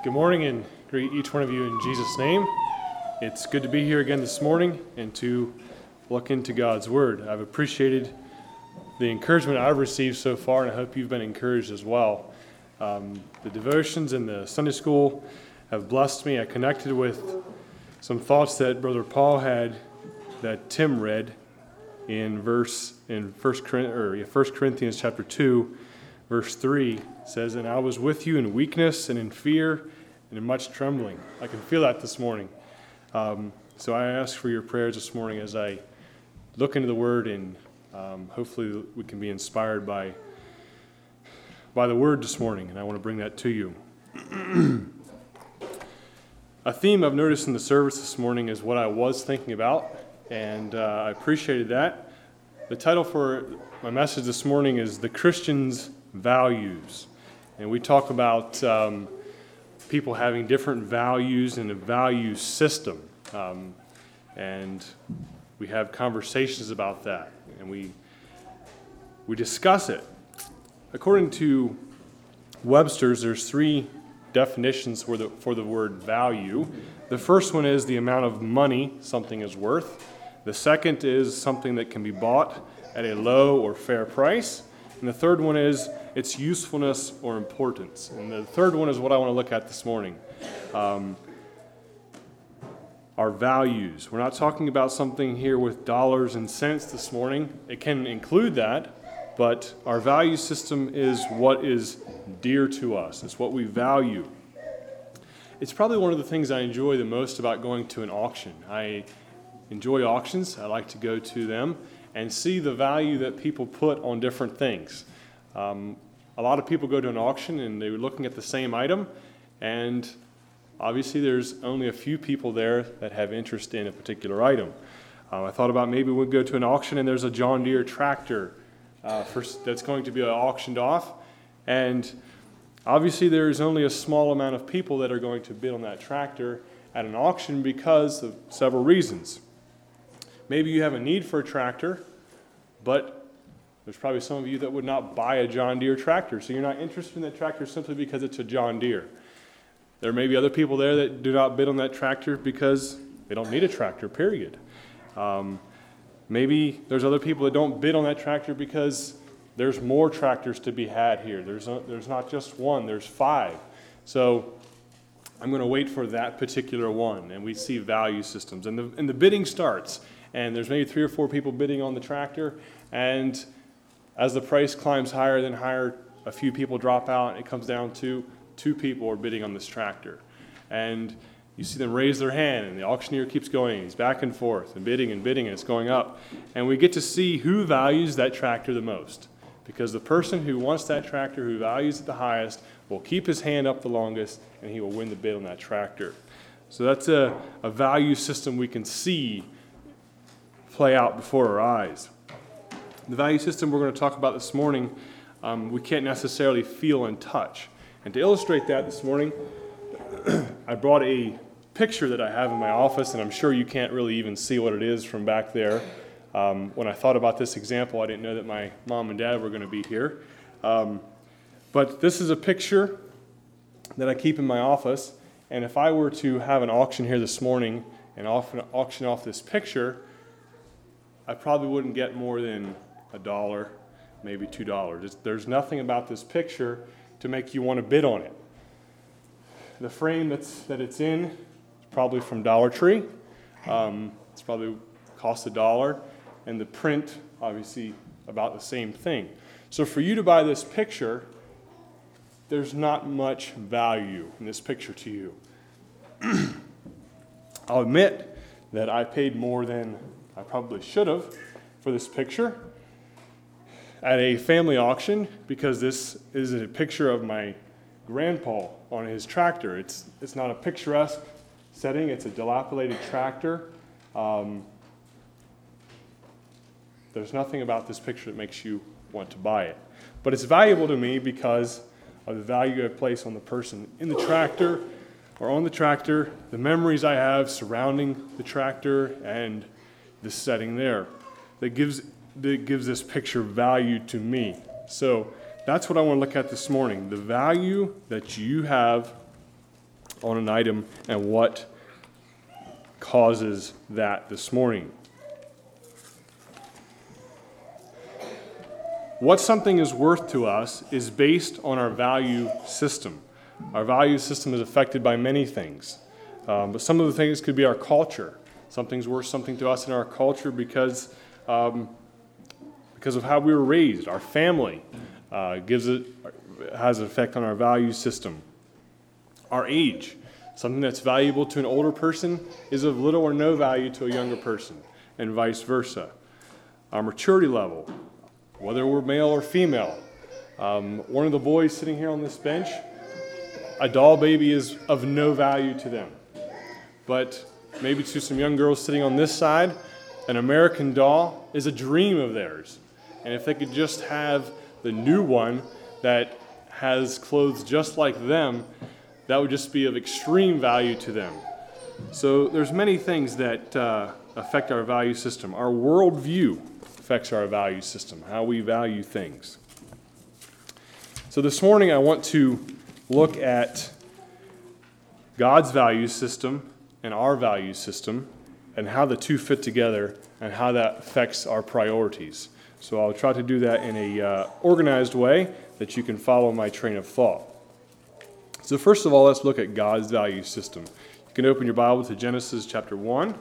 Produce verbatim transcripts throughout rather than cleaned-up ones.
Good morning and greet each one of you in Jesus' name. It's good to be here again this morning and to look into God's Word. I've appreciated the encouragement I've received so far, and I hope you've been encouraged as well. Um, the devotions and the Sunday school have blessed me. I connected with some thoughts that Brother Paul had that Tim read in verse in First Corinthians chapter two, verse three. Says, "And I was with you in weakness and in fear and in much trembling." I can feel that this morning. Um, so I ask for your prayers this morning as I look into the Word, and um, hopefully we can be inspired by by the Word this morning, and I want to bring that to you. A theme I've noticed in the service this morning is what I was thinking about, and uh, I appreciated that. The title for my message this morning is "The Christian's Values." And we talk about um, people having different values and a value system. Um, and we have conversations about that. And we we discuss it. According to Webster's, there's three definitions for the, for the word value. The first one is the amount of money something is worth. The second is something that can be bought at a low or fair price. And the third one is its usefulness or importance. And the third one is what I want to look at this morning. Um, our values. We're not talking about something here with dollars and cents this morning. It can include that, but our value system is what is dear to us. It's what we value. It's probably one of the things I enjoy the most about going to an auction. I enjoy auctions. I like to go to them and see the value that people put on different things. Um, a lot of people go to an auction and they're looking at the same item, and obviously there's only a few people there that have interest in a particular item. Uh, I thought about maybe we'd go to an auction and there's a John Deere tractor uh, for, that's going to be auctioned off, and obviously there's only a small amount of people that are going to bid on that tractor at an auction because of several reasons. Maybe you have a need for a tractor, but there's probably some of you that would not buy a John Deere tractor, so you're not interested in that tractor simply because it's a John Deere. There may be other people there that do not bid on that tractor because they don't need a tractor, period. Um, maybe there's other people that don't bid on that tractor because there's more tractors to be had here. There's, a, there's not just one, there's five. So I'm going to wait for that particular one, and we see value systems. And the, and the bidding starts, and there's maybe three or four people bidding on the tractor, and as the price climbs higher than higher, a few people drop out, and it comes down to two people are bidding on this tractor. And you see them raise their hand, and the auctioneer keeps going. He's back and forth and bidding and bidding, and it's going up. And we get to see who values that tractor the most. Because the person who wants that tractor, who values it the highest, will keep his hand up the longest, and he will win the bid on that tractor. So that's a, a value system we can see play out before our eyes. The value system we're going to talk about this morning, um, we can't necessarily feel and touch. And to illustrate that this morning, I brought a picture that I have in my office, and I'm sure you can't really even see what it is from back there. Um, when I thought about this example, I didn't know that my mom and dad were going to be here. Um, but this is a picture that I keep in my office, and if I were to have an auction here this morning and auction off this picture, I probably wouldn't get more than a dollar, maybe two dollars. It's, there's nothing about this picture to make you want to bid on it. The frame that's that it's in is probably from Dollar Tree. Um, it's probably cost a dollar, and the print, obviously, about the same thing. So for you to buy this picture, there's not much value in this picture to you. I'll admit that I paid more than I probably should have for this picture at a family auction, because this is a picture of my grandpa on his tractor. It's it's not a picturesque setting. It's a dilapidated tractor. Um, there's nothing about this picture that makes you want to buy it. But it's valuable to me because of the value I place on the person in the tractor or on the tractor, the memories I have surrounding the tractor, and the setting there that gives that gives this picture value to me. So that's what I want to look at this morning, the value that you have on an item and what causes that this morning. What something is worth to us is based on our value system. Our value system is affected by many things. Um, but some of the things could be our culture. Something's worth something to us in our culture because, um, because of how we were raised. Our family uh, gives it, has an effect on our value system. Our age. Something that's valuable to an older person is of little or no value to a younger person, and vice versa. Our maturity level. Whether we're male or female. Um, one of the boys sitting here on this bench, a doll baby is of no value to them. But maybe to some young girls sitting on this side, an American doll is a dream of theirs. And if they could just have the new one that has clothes just like them, that would just be of extreme value to them. So there's many things that uh, affect our value system. Our worldview affects our value system, how we value things. So this morning I want to look at God's value system and our value system and how the two fit together and how that affects our priorities. So I'll try to do that in a uh, organized way that you can follow my train of thought. So first of all, let's look at God's value system. You can open your Bible to Genesis chapter one.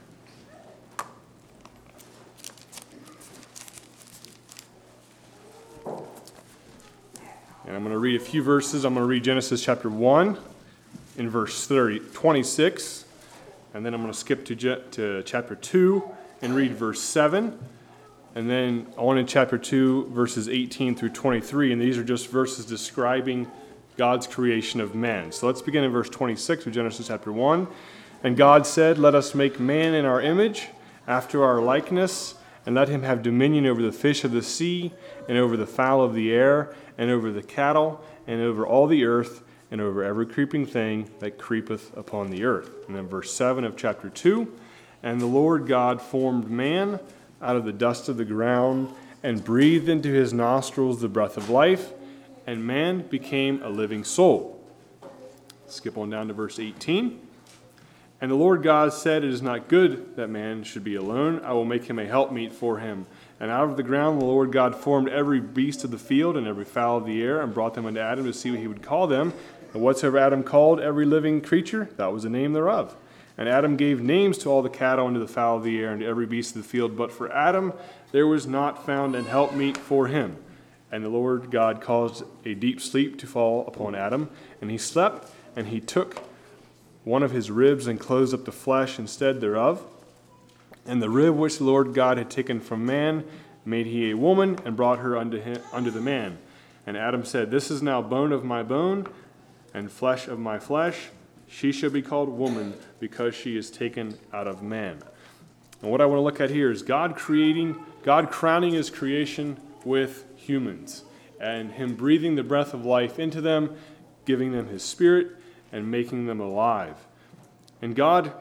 And I'm going to read a few verses. I'm going to read Genesis chapter one in verse thirty, twenty-six. And then I'm going to skip to, to chapter two and read verse seven. And then on in chapter two, verses eighteen through twenty-three. And these are just verses describing God's creation of man. So let's begin in verse twenty-six of Genesis chapter one. And God said, "Let us make man in our image, after our likeness, and let him have dominion over the fish of the sea, and over the fowl of the air, and over the cattle, and over all the earth, and over every creeping thing that creepeth upon the earth." And then verse seven of chapter two, "And the Lord God formed man out of the dust of the ground, and breathed into his nostrils the breath of life, and man became a living soul." Skip on down to verse eighteen. "And the Lord God said, It is not good that man should be alone. I will make him a helpmeet for him. And out of the ground the Lord God formed every beast of the field and every fowl of the air, and brought them unto Adam to see what he would call them. And whatsoever Adam called every living creature, that was the name thereof. And Adam gave names to all the cattle and to the fowl of the air and to every beast of the field. But for Adam there was not found an helpmeet for him. And the Lord God caused a deep sleep to fall upon Adam, and he slept, and he took one of his ribs and closed up the flesh instead thereof. And the rib which the Lord God had taken from man made he a woman, and brought her unto him, unto the man. And Adam said, This is now bone of my bone, and flesh of my flesh. She shall be called woman, because she is taken out of man." And what I want to look at here is God creating, God crowning his creation with humans, and him breathing the breath of life into them, giving them his spirit, and making them alive. And God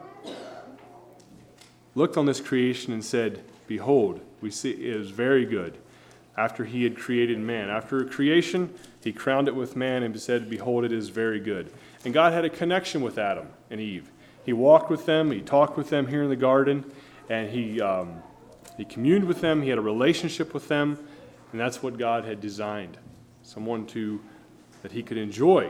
looked on this creation and said, "Behold, we see it is very good." After he had created man, after creation, he crowned it with man and said, "Behold, it is very good." And God had a connection with Adam and Eve. He walked with them, he talked with them here in the garden, and he um, he communed with them. He had a relationship with them, and that's what God had designed, someone to that he could enjoy.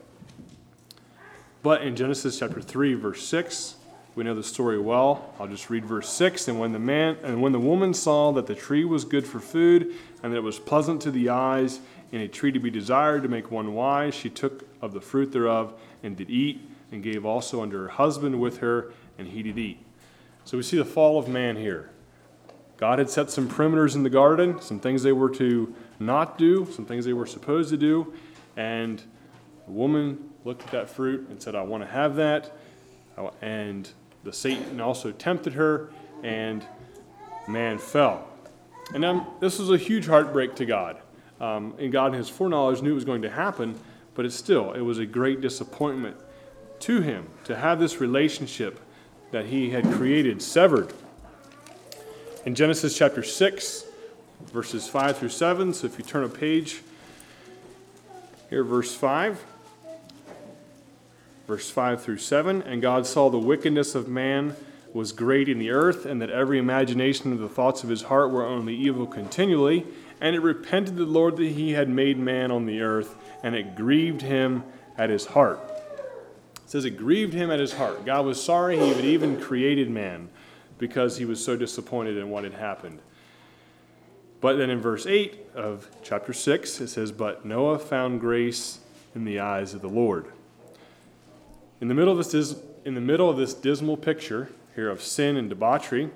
But in Genesis chapter three, verse six, we know the story well. I'll just read verse six. And when the man and when the woman saw that the tree was good for food, and that it was pleasant to the eyes, and a tree to be desired to make one wise, she took of the fruit thereof, and did eat, and gave also unto her husband with her, and he did eat. So we see the fall of man here. God had set some perimeters in the garden, some things they were to not do, some things they were supposed to do, and the woman looked at that fruit and said, "I want to have that." And the Satan also tempted her, and man fell. And um, this was a huge heartbreak to God. Um, and God, in his foreknowledge, knew it was going to happen, but it still, it was a great disappointment to him to have this relationship that he had created severed. In Genesis chapter six, verses five through seven, so if you turn a page, here, verse five. Verse five through seven, and God saw the wickedness of man was great in the earth, and that every imagination of the thoughts of his heart were only evil continually. And it repented the Lord that he had made man on the earth, and it grieved him at his heart. It says it grieved him at his heart. God was sorry he had even created man because he was so disappointed in what had happened. But then in verse eight of chapter six, it says, but Noah found grace in the eyes of the Lord. In the middle of this, dis- in the middle of this dismal picture here of sin and debauchery,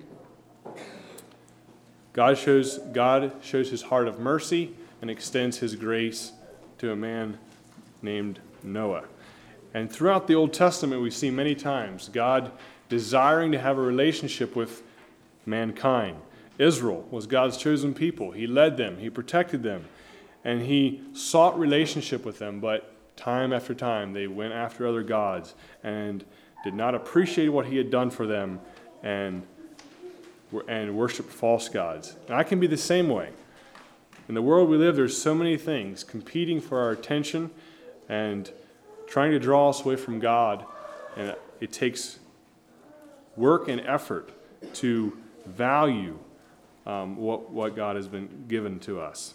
God shows, God shows his heart of mercy and extends his grace to a man named Noah. And throughout the Old Testament, we see many times God desiring to have a relationship with mankind. Israel was God's chosen people. He led them, he protected them, and he sought relationship with them, but time after time they went after other gods and did not appreciate what he had done for them and and worship false gods. And I can be the same way. In the world we live, there's so many things competing for our attention and trying to draw us away from God. And it takes work and effort to value um, what, what God has been given to us.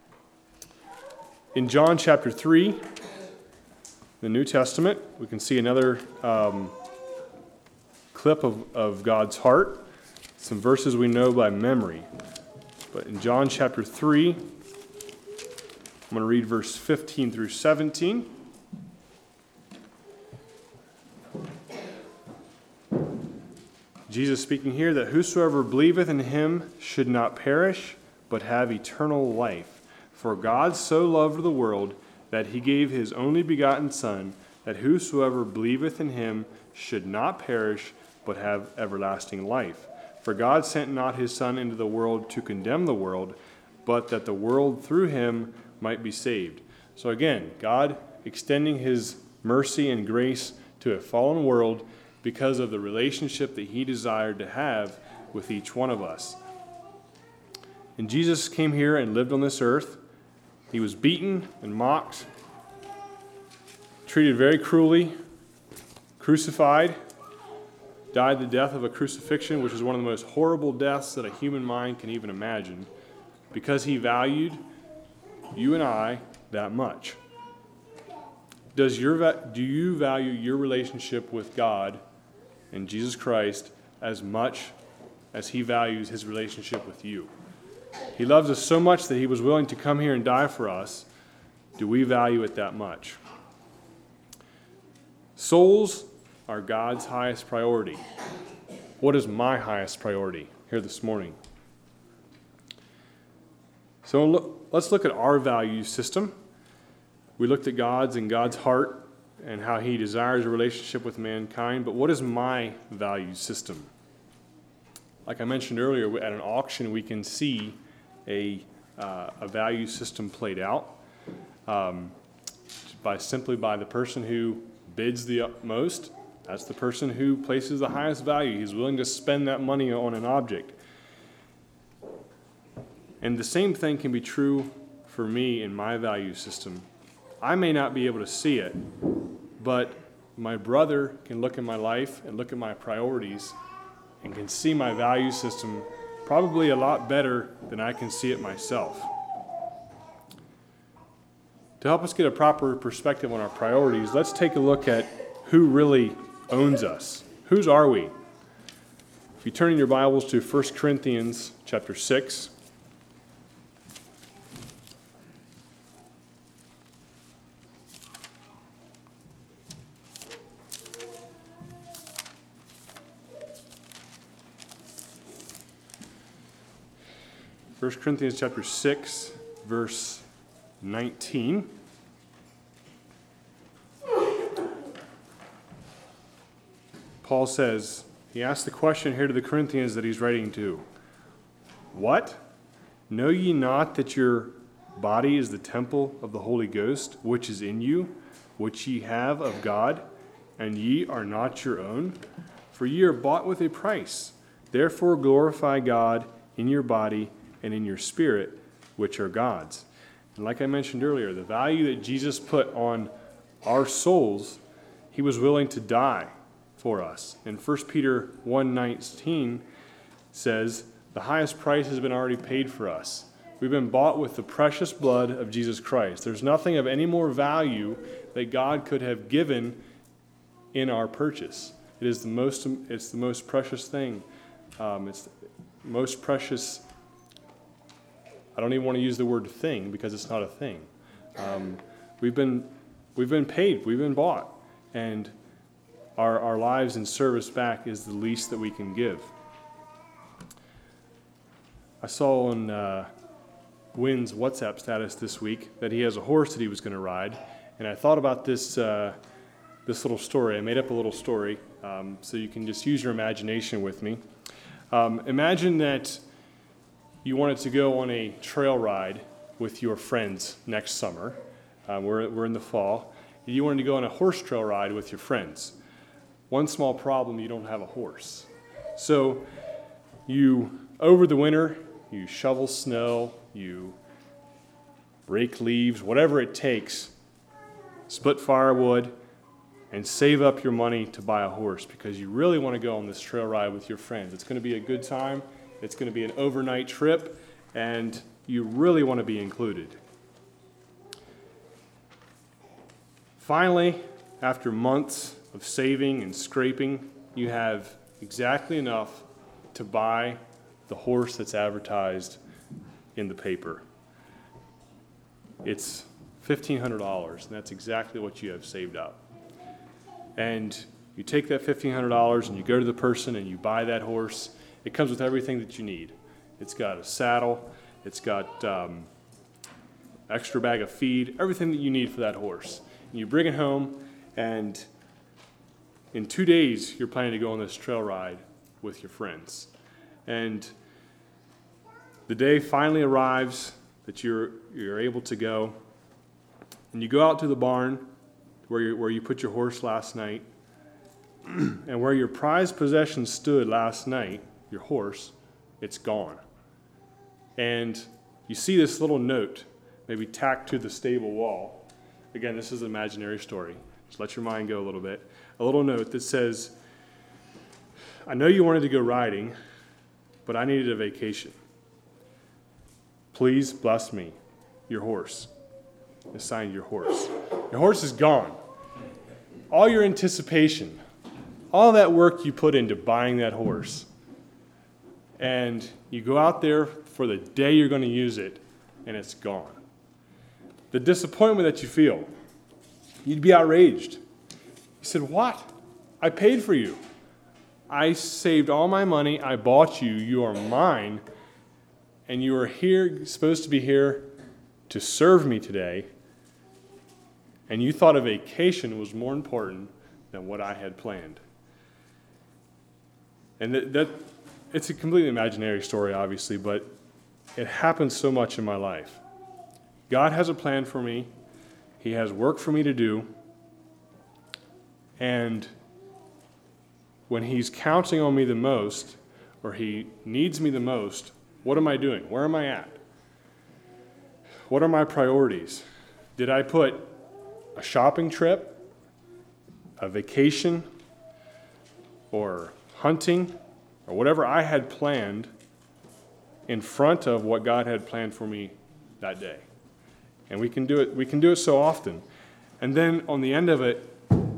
In John chapter three, the New Testament, we can see another um, clip of, of God's heart. Some verses we know by memory. But in John chapter three, I'm going to read verse fifteen through seventeen. Jesus speaking here, that whosoever believeth in him should not perish, but have eternal life. For God so loved the world that he gave his only begotten Son, that whosoever believeth in him should not perish, but have everlasting life. For God sent not his Son into the world to condemn the world, but that the world through him might be saved. So again, God extending his mercy and grace to a fallen world because of the relationship that he desired to have with each one of us. And Jesus came here and lived on this earth. He was beaten and mocked, treated very cruelly, crucified, died the death of a crucifixion, which is one of the most horrible deaths that a human mind can even imagine, because he valued you and I that much. Does your do you value your relationship with God and Jesus Christ as much as he values his relationship with you? He loves us so much that he was willing to come here and die for us. Do we value it that much? Souls are God's highest priority. What is my highest priority here this morning? So look, let's look at our value system. We looked at God's and God's heart and how he desires a relationship with mankind, but what is my value system? Like I mentioned earlier, at an auction we can see a, uh, a value system played out um, by simply by the person who bids the most. That's the person who places the highest value. He's willing to spend that money on an object. And the same thing can be true for me in my value system. I may not be able to see it, but my brother can look at my life and look at my priorities and can see my value system probably a lot better than I can see it myself. To help us get a proper perspective on our priorities, let's take a look at who really owns us. Whose are we? If you turn in your Bibles to First Corinthians chapter six. First Corinthians chapter six, verse nineteen. Paul says, he asks the question here to the Corinthians that he's writing to. What? Know ye not that your body is the temple of the Holy Ghost, which is in you, which ye have of God, and ye are not your own? For ye are bought with a price. Therefore glorify God in your body and in your spirit, which are God's. And like I mentioned earlier, the value that Jesus put on our souls, He was willing to die for us. And First Peter one nineteen says, the highest price has been already paid for us. We've been bought with the precious blood of Jesus Christ. There's nothing of any more value that God could have given in our purchase. It is the most, it's the most precious thing. Um, it's the most precious, I don't even want to use the word thing because it's not a thing. Um, we've been, we've been paid, we've been bought. And our, our lives in service back is the least that we can give. I saw on uh, Wynn's WhatsApp status this week that he has a horse that he was going to ride, and I thought about this uh, this little story. I made up a little story, um, so you can just use your imagination with me. Um, imagine that you wanted to go on a trail ride with your friends next summer. Um, we're we're in the fall. You wanted to go on a horse trail ride with your friends. One small problem: you don't have a horse. So you over the winter. You shovel snow, you rake leaves, whatever it takes, split firewood, and save up your money to buy a horse because you really want to go on this trail ride with your friends. It's going to be a good time. It's going to be an overnight trip, and you really want to be included. Finally, after months of saving and scraping, you have exactly enough to buy the horse that's advertised in the paper. It's fifteen hundred dollars, and that's exactly what you have saved up. And you take that fifteen hundred dollars and you go to the person and you buy that horse. It comes with everything that you need. It's got a saddle, it's got um, extra bag of feed, everything that you need for that horse. And you bring it home, and in two days you're planning to go on this trail ride with your friends. And the day finally arrives that you're you're able to go, and you go out to the barn where you where you put your horse last night, and where your prized possession stood last night, your horse, it's gone. And you see this little note, maybe tacked to the stable wall. Again, this is an imaginary story. Just let your mind go a little bit. A little note that says, I know you wanted to go riding, but I needed a vacation. Please bless me, your horse. It's signed your horse. Your horse is gone. All your anticipation, all that work you put into buying that horse, and you go out there for the day you're going to use it, and it's gone. The disappointment that you feel, you'd be outraged. You said, what? I paid for you. I saved all my money. I bought you. You are mine. And you are here, supposed to be here to serve me today. And you thought a vacation was more important than what I had planned. And that, that it's a completely imaginary story, obviously, but it happens so much in my life. God has a plan for me. He has work for me to do. And when he's counting on me the most, or he needs me the most, what am I doing? Where am I at? What are my priorities? Did I put a shopping trip, a vacation, or hunting, or whatever I had planned in front of what God had planned for me that day? And we can do it, we can do it so often. And then on the end of it,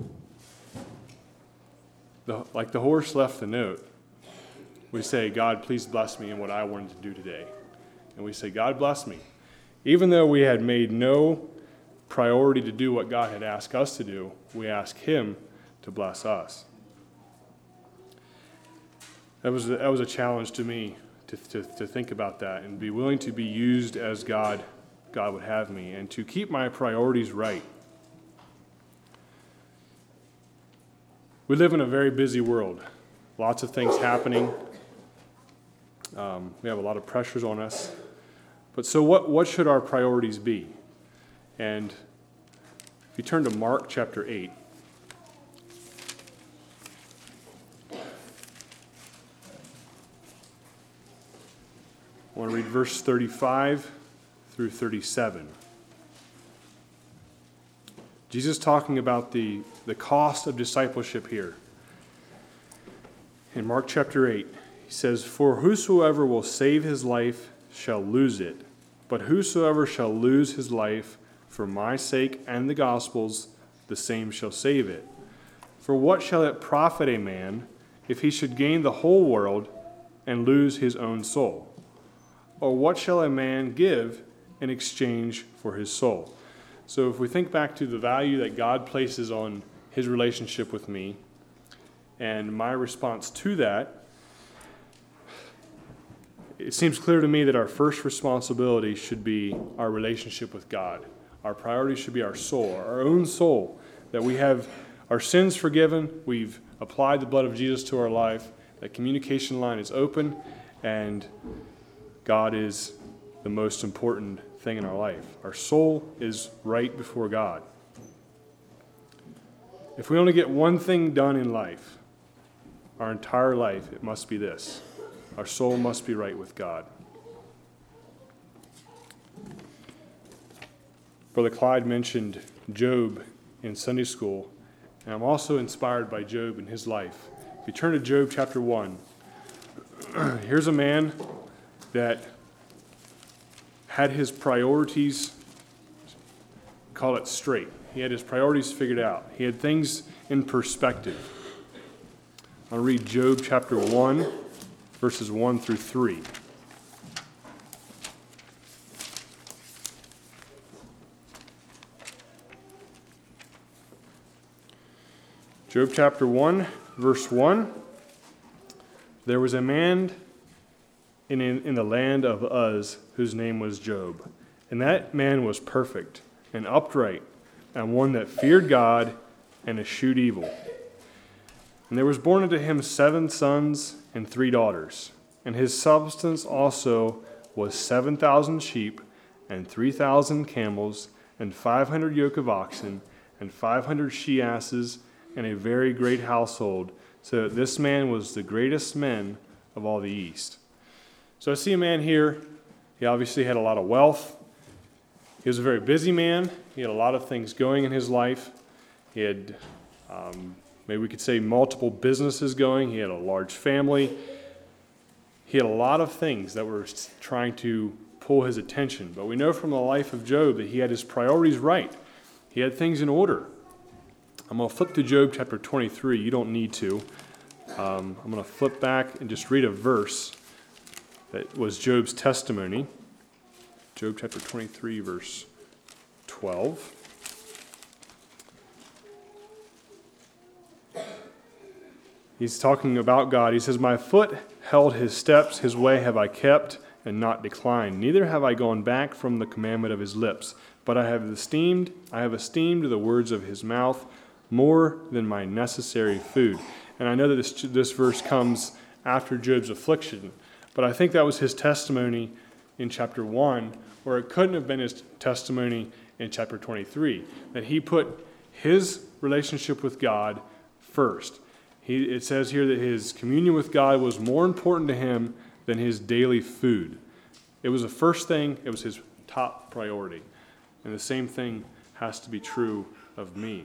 the, like the horse left the note, we say, God, please bless me in what I wanted to do today. And we say, God bless me. Even though we had made no priority to do what God had asked us to do, we ask him to bless us. That was, that was a challenge to me to, to, to think about that and be willing to be used as God, God would have me, and to keep my priorities right. We live in a very busy world. Lots of things happening. Um, we have a lot of pressures on us. But so what, what should our priorities be? And if you turn to Mark chapter eight, I want to read verse thirty-five through thirty-seven. Jesus talking about the, the cost of discipleship here. In Mark chapter eight, he says, "For whosoever will save his life shall lose it, but whosoever shall lose his life for my sake and the gospel's, the same shall save it. For what shall it profit a man if he should gain the whole world and lose his own soul? Or what shall a man give in exchange for his soul?" So if we think back to the value that God places on his relationship with me, and my response to that, it seems clear to me that our first responsibility should be our relationship with God. Our priority should be our soul, our own soul, that we have our sins forgiven, we've applied the blood of Jesus to our life, that communication line is open, and God is the most important thing in our life. Our soul is right before God. If we only get one thing done in life, our entire life, it must be this: our soul must be right with God. Brother Clyde mentioned Job in Sunday school, and I'm also inspired by Job in his life. If you turn to Job chapter one, here's a man that had his priorities, call it straight. He had his priorities figured out. He had things in perspective. I'll read Job chapter one, verses one through three. Job chapter one, verse one. "There was a man in, in, in the land of Uz whose name was Job. And that man was perfect and upright, and one that feared God and eschewed evil. And there was born unto him seven sons and three daughters. And his substance also was seven thousand sheep, and three thousand camels, and five hundred yoke of oxen, and five hundred she-asses, and a very great household, so that this man was the greatest men of all the east." So I see a man here. He obviously had a lot of wealth. He was a very busy man. He had a lot of things going in his life. He had, um, maybe we could say, multiple businesses going. He had a large family. He had a lot of things that were trying to pull his attention. But we know from the life of Job that he had his priorities right. He had things in order. I'm going to flip to Job chapter twenty-three. You don't need to. Um, I'm going to flip back and just read a verse that was Job's testimony. Job chapter twenty-three, verse twelve. He's talking about God. He says, "My foot held his steps, his way have I kept, and not declined. Neither have I gone back from the commandment of his lips. But I have esteemed, I have esteemed the words of his mouth more than my necessary food." And I know that this, this verse comes after Job's affliction, but I think that was his testimony in chapter one, or it couldn't have been his testimony in chapter twenty-three, that he put his relationship with God first. He, it says here that his communion with God was more important to him than his daily food. It was the first thing, it was his top priority. And the same thing has to be true of me.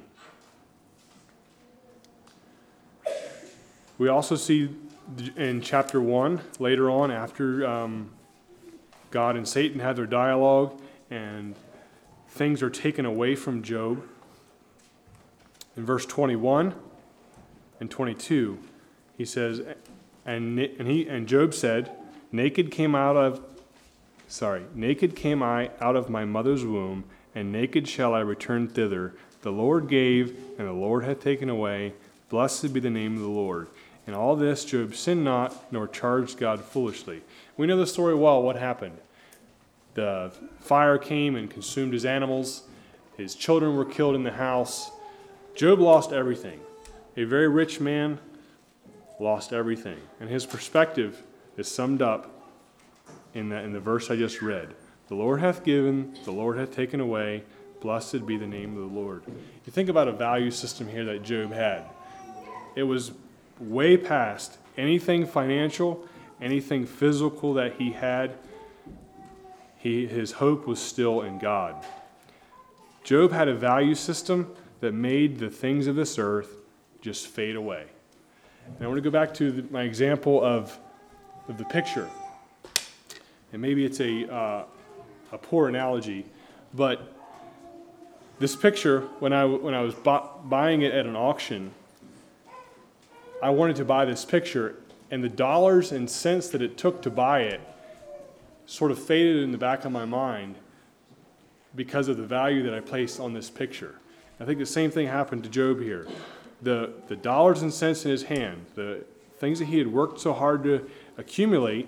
We also see in chapter one, later on, after um, God and Satan had their dialogue and things are taken away from Job, in verse twenty-one and twenty-two, he says, and and he and Job said, "Naked came out of, sorry, naked came I out of my mother's womb, and naked shall I return thither. The Lord gave, and the Lord hath taken away. Blessed be the name of the Lord." In all this, Job sinned not, nor charged God foolishly. We know the story well. What happened? The fire came and consumed his animals. His children were killed in the house. Job lost everything. A very rich man lost everything. And his perspective is summed up in the, in the verse I just read. The Lord hath given, the Lord hath taken away. Blessed be the name of the Lord. You think about a value system here that Job had. It was way past anything financial, anything physical that he had. He, his hope was still in God. Job had a value system that made the things of this earth just fade away. And I want to go back to the, my example of, of the picture. And maybe it's a, uh, a poor analogy, but this picture, when I, when I was bu- buying it at an auction, I wanted to buy this picture, and the dollars and cents that it took to buy it sort of faded in the back of my mind because of the value that I placed on this picture. I think the same thing happened to Job here. The, the dollars and cents in his hand, the things that he had worked so hard to accumulate,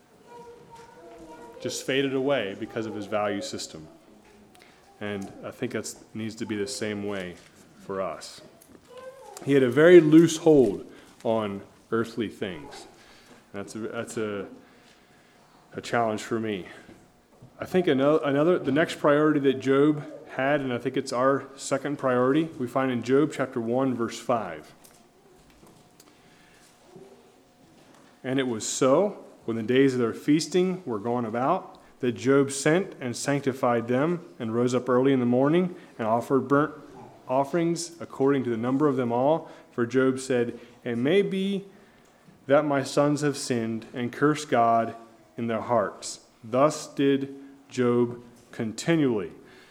just faded away because of his value system. And I think that needs to be the same way for us. He had a very loose hold on earthly things. That's a, that's a, a challenge for me. I think another, another, the next priority that Job had, and I think it's our second priority, we find in Job chapter one, verse five. And it was so, when the days of their feasting were gone about, that Job sent and sanctified them, and rose up early in the morning, and offered burnt offerings according to the number of them all. For Job said, "It may be that my sons have sinned, and cursed God in their hearts." Thus did Job continually.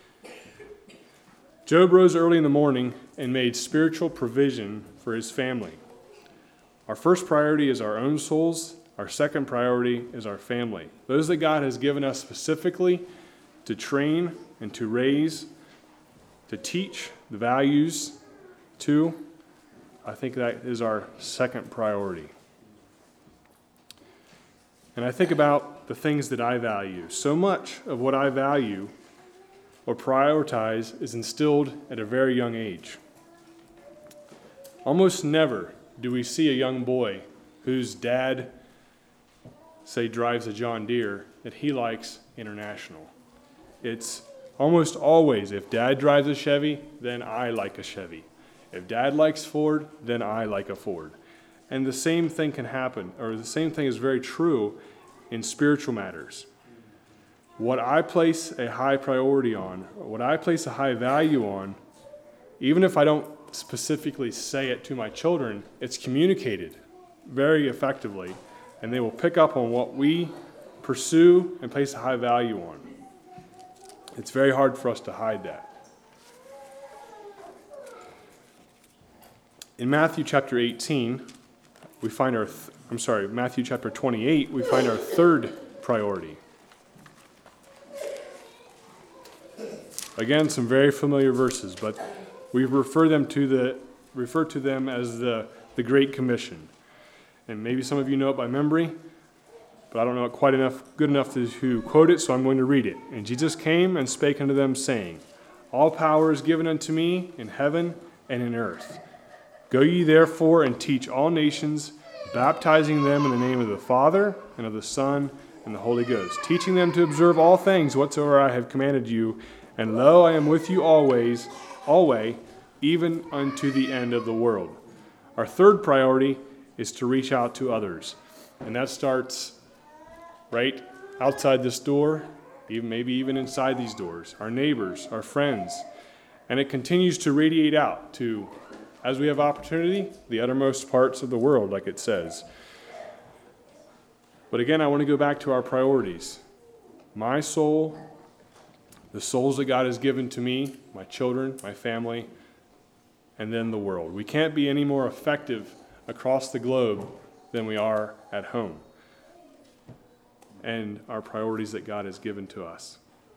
Job rose early in the morning and made spiritual provision for his family. Our first priority is our own souls. Our second priority is our family. Those that God has given us specifically to train and to raise, to teach the values to, I think that is our second priority. And I think about the things that I value. So much of what I value or prioritize is instilled at a very young age. Almost never do we see a young boy whose dad, say, drives a John Deere, that he likes International. It's almost always, if dad drives a Chevy, then I like a Chevy. If dad likes Ford, then I like a Ford. And the same thing can happen, or the same thing is very true in spiritual matters. What I place a high priority on, or what I place a high value on, even if I don't specifically say it to my children, it's communicated very effectively, and they will pick up on what we pursue and place a high value on. It's very hard for us to hide that. In Matthew chapter eighteen, we find our, th- I'm sorry, Matthew chapter twenty-eight, we find our third priority. Again, some very familiar verses, but we refer them to the refer to them as the, the Great Commission. And maybe some of you know it by memory, but I don't know it quite enough, good enough to, to quote it, so I'm going to read it. "And Jesus came and spake unto them, saying, All power is given unto me in heaven and in earth. Go ye therefore and teach all nations, baptizing them in the name of the Father and of the Son and the Holy Ghost, teaching them to observe all things whatsoever I have commanded you. And lo, I am with you always, always, even unto the end of the world." Our third priority is to reach out to others. And that starts right outside this door, even maybe even inside these doors, our neighbors, our friends. And it continues to radiate out to, as we have opportunity, the uttermost parts of the world, like it says. But again, I want to go back to our priorities. My soul, the souls that God has given to me, my children, my family, and then the world. We can't be any more effective across the globe than we are at home, and our priorities that God has given to us.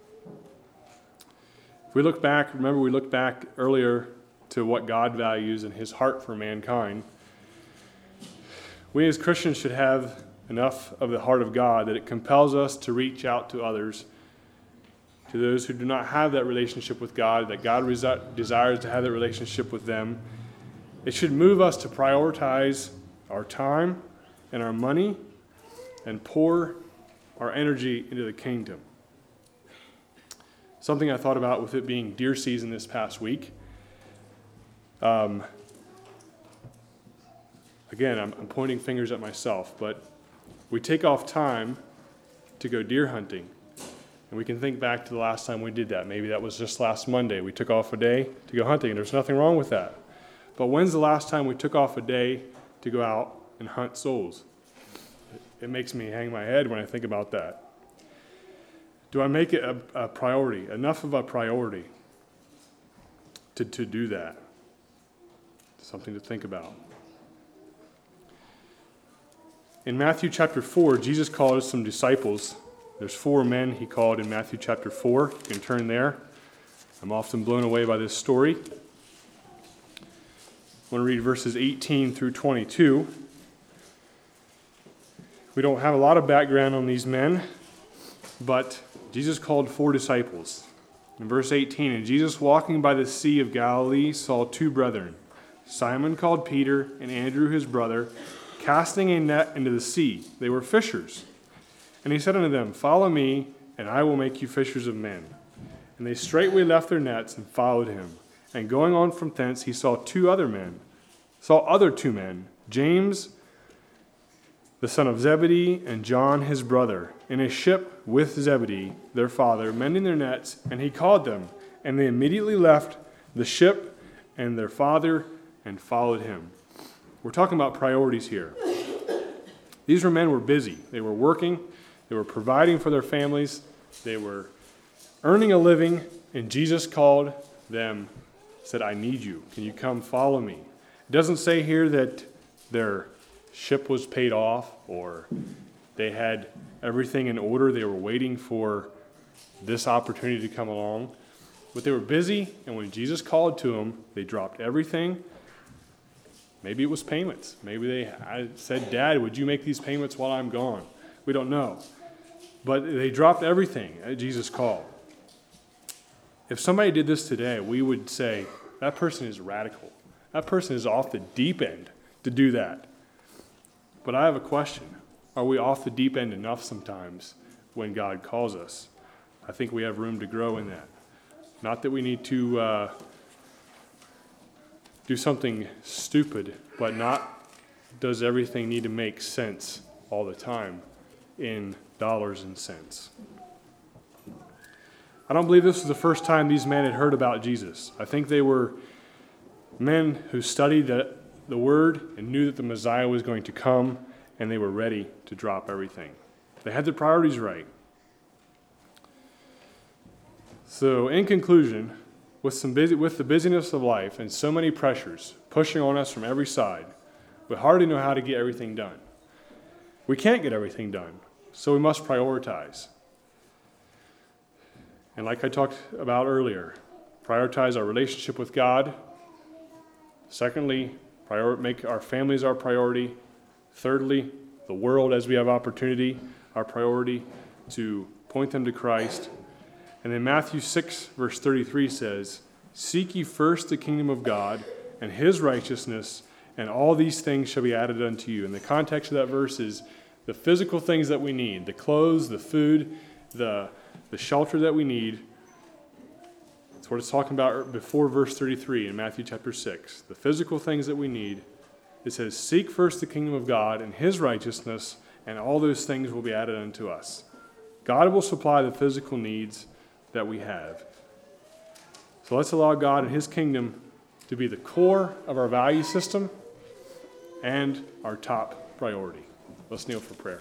If we look back, remember we looked back earlier to what God values and his heart for mankind. We as Christians should have enough of the heart of God that it compels us to reach out to others, to those who do not have that relationship with God, that God resi- desires to have that relationship with them. It should move us to prioritize our time and our money and pour our energy into the kingdom. Something I thought about with it being deer season this past week. Um, again, I'm, I'm pointing fingers at myself, but we take off time to go deer hunting. And we can think back to the last time we did that. Maybe that was just last Monday. We took off a day to go hunting, and there's nothing wrong with that. But when's the last time we took off a day to go out and hunt souls? It makes me hang my head when I think about that. Do I make it a, a priority, enough of a priority to, to do that? Something to think about. In Matthew chapter four, Jesus called some disciples. There's four men he called in Matthew chapter four. You can turn there. I'm often blown away by this story. I want to read verses eighteen through twenty-two. We don't have a lot of background on these men, but Jesus called four disciples. In verse eighteen, and Jesus walking by the Sea of Galilee saw two brethren, Simon called Peter and Andrew his brother, casting a net into the sea. They were fishers. And he said unto them, follow me, and I will make you fishers of men. And they straightway left their nets and followed him. And going on from thence, he saw two other men, saw other two men, James, the son of Zebedee, and John his brother, in a ship with Zebedee, their father, mending their nets, and he called them. And they immediately left the ship and their father and followed him. We're talking about priorities here. These were men who were busy. They were working. They were providing for their families. They were earning a living. And Jesus called them, said, I need you. Can you come follow me? It doesn't say here that their ship was paid off or they had everything in order. They were waiting for this opportunity to come along. But they were busy, and when Jesus called to them, they dropped everything. Maybe it was payments. Maybe they said, Dad, would you make these payments while I'm gone? We don't know. But they dropped everything at Jesus' call. If somebody did this today, we would say, that person is radical. That person is off the deep end to do that. But I have a question. Are we off the deep end enough sometimes when God calls us? I think we have room to grow in that. Not that we need to uh, do something stupid, but not does everything need to make sense all the time in dollars and cents. I don't believe this was the first time these men had heard about Jesus. I think they were men who studied the, the Word and knew that the Messiah was going to come, and they were ready to drop everything. They had their priorities right. So, in conclusion, with some busy, with the busyness of life and so many pressures pushing on us from every side, we hardly know how to get everything done. We can't get everything done, so we must prioritize. And like I talked about earlier, prioritize our relationship with God. Secondly, prior- make our families our priority. Thirdly, the world as we have opportunity, our priority to point them to Christ. And then Matthew six, verse thirty-three says, seek ye first the kingdom of God and his righteousness, and all these things shall be added unto you. And the context of that verse is the physical things that we need, the clothes, the food, the, the shelter that we need. That's what it's talking about before verse thirty-three in Matthew chapter six. The physical things that we need. It says, seek first the kingdom of God and his righteousness, and all those things will be added unto us. God will supply the physical needs that we have. So let's allow God and his kingdom to be the core of our value system and our top priority. Let's kneel for prayer.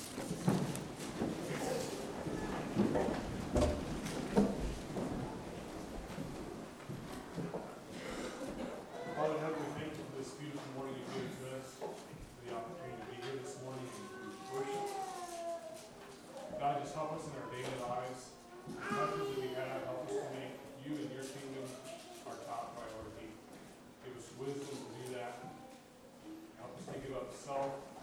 Father, how do we thank you for this beautiful morning you gave to us, for the opportunity to be here this morning and worship. God, just help us in our daily lives. Help us that we have, help us to make you and your kingdom our top priority. Give us wisdom to do that. Help us to give up self